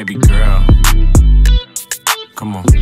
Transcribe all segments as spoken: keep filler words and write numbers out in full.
baby girl. Come on.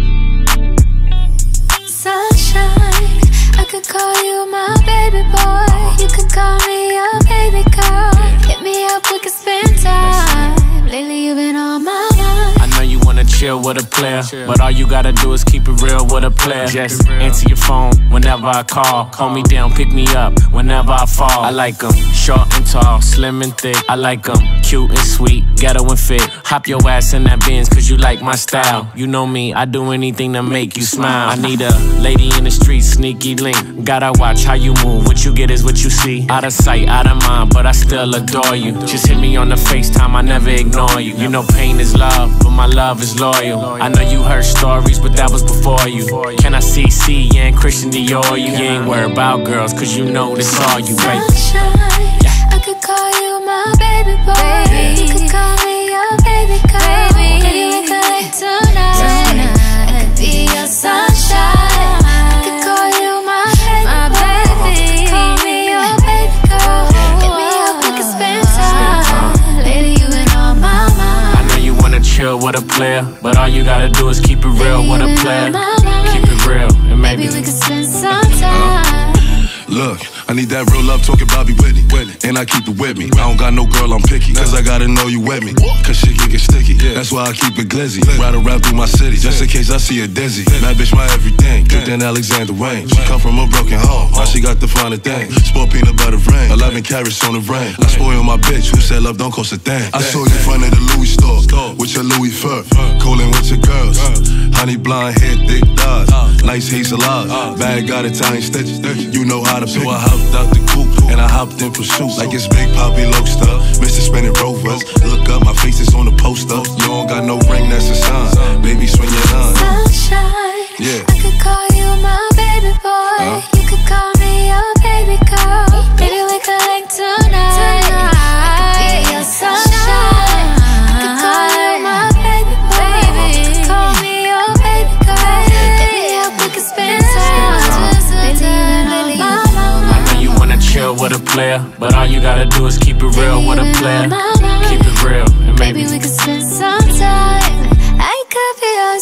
Sunshine, I could call you my baby boy. You could call me your baby girl. Hit me up, we could spend time. Lately you've been on my mind. I know you wanna chill with a player, but all you gotta do is keep it real with a player. Just answer your phone whenever I call. Hold me down, pick me up whenever I fall. I like them short and tall, slim and thick. I like them cute and sweet, ghetto and fit. Hop your ass in that Benz cause you like my style. You know me, I do anything to make you smile. I need a lady in the street, sneaky link. Gotta watch how you move, what you get is what you see. Out of sight, out of mind, but I still adore you. Just hit me on the FaceTime, I never ignore you. You know pain is love, but my love is loyal. I know you heard stories, but that was before you. Can I see C and Christian Dior? You ain't worried about girls, cause you know this all you, baby. Sunshine, I could call you my baby boy. Baby. You could call me your baby girl. Baby, baby we could late tonight. tonight. I could be your sunshine. I could call you my baby my baby. Call me your baby girl. Hit me up, we could spend time. Lately you been on my mind. I know you wanna chill with a player, but all you gotta do is keep it real with a player. Keep it real, and maybe, maybe we could spend some time. Look, I need that real love talking Bobby Whitney, and I keep it with me. I don't got no girl, I'm picky, cause I gotta know you with me. Cause shit can get sticky, that's why I keep it glizzy. Ride around through my city, just in case I see a dizzy. That bitch my everything, good than Alexander Wayne. She come from a broken home, now she got the finer thing. Sport peanut butter rain, eleven carats on the rain. I spoil my bitch, who said love don't cost a thing. I saw you in front of the Louis store, with your Louis fur, coolin' with your girls. Honey blonde hair, thick thighs, nice hazel eyes, bag got Italian stitches, you know how to pick. So I hopped out the coupe, and I hopped in pursuit, like it's Big Poppy Loaster, Mister Spinning Rovers. Look up, my face is on the poster. You don't got no ring, that's a sign. Baby, swing your line. Sunshine, yeah. I could call you my baby boy. Uh? You could call me your baby girl. Baby, we could link tonight. tonight. I could be your sunshine. I could call you my baby boy. Baby, call me your baby girl. Hit me up, we could spend time. Lately, lately, I know you wanna chill with a player, but all you gotta do is keep it real with a player. Keep it real, and maybe, maybe we could spend some time. I could be your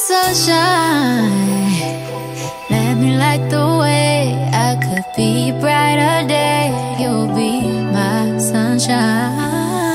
sunshine. Let me light the way. I could be a brighter day. You'll be my sunshine.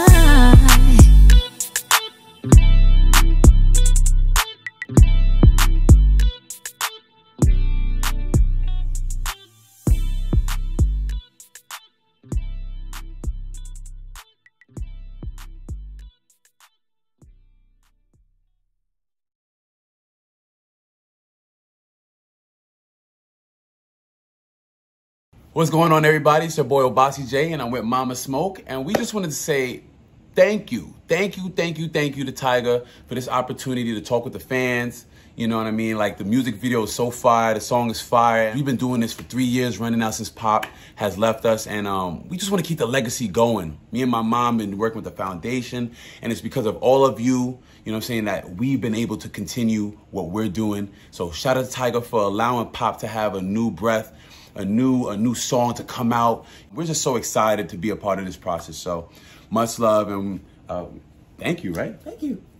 What's going on, everybody? It's your boy Obasi J, and I'm with Mama Smoke, and we just wanted to say thank you, thank you, thank you, thank you to Tyga for this opportunity to talk with the fans. You know what I mean? Like, the music video is so fire, the song is fire. We've been doing this for three years, running out since Pop has left us, and um, we just want to keep the legacy going. Me and my mom been working with the foundation, and it's because of all of you, you know what I'm saying, that we've been able to continue what we're doing. So shout out to Tyga for allowing Pop to have a new breath, a new a new song to come out. We're just so excited to be a part of this process. So much love, and uh, thank you, right? Thank you.